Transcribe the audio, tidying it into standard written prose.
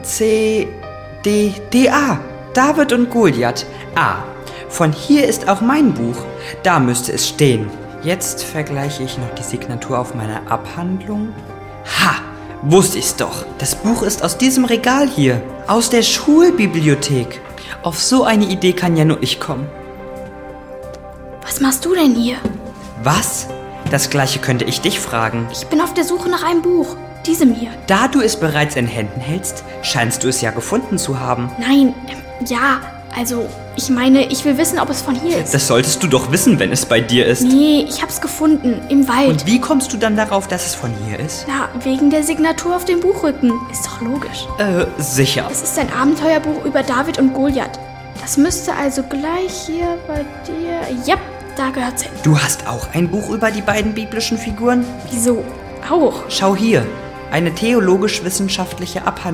C, D, D, A. David und Goliath. A. Von hier ist auch mein Buch. Da müsste es stehen. Jetzt vergleiche ich noch die Signatur auf meiner Abhandlung. Ha! Wusste ich's doch. Das Buch ist aus diesem Regal hier. Aus der Schulbibliothek. Auf so eine Idee kann ja nur ich kommen. Was machst du denn hier? Was? Das Gleiche könnte ich dich fragen. Ich bin auf der Suche nach einem Buch. Diesem hier. Da du es bereits in Händen hältst, scheinst du es ja gefunden zu haben. Nein, ja, also, ich meine, ich will wissen, ob es von hier ist. Das solltest du doch wissen, wenn es bei dir ist. Nee, ich hab's gefunden, im Wald. Und wie kommst du dann darauf, dass es von hier ist? Na, wegen der Signatur auf dem Buchrücken. Ist doch logisch. Sicher. Es ist ein Abenteuerbuch über David und Goliath. Das müsste also gleich hier bei dir... Ja, da gehört's hin. Du hast auch ein Buch über die beiden biblischen Figuren? Wieso? Auch. Schau hier. Eine theologisch-wissenschaftliche Abhandlung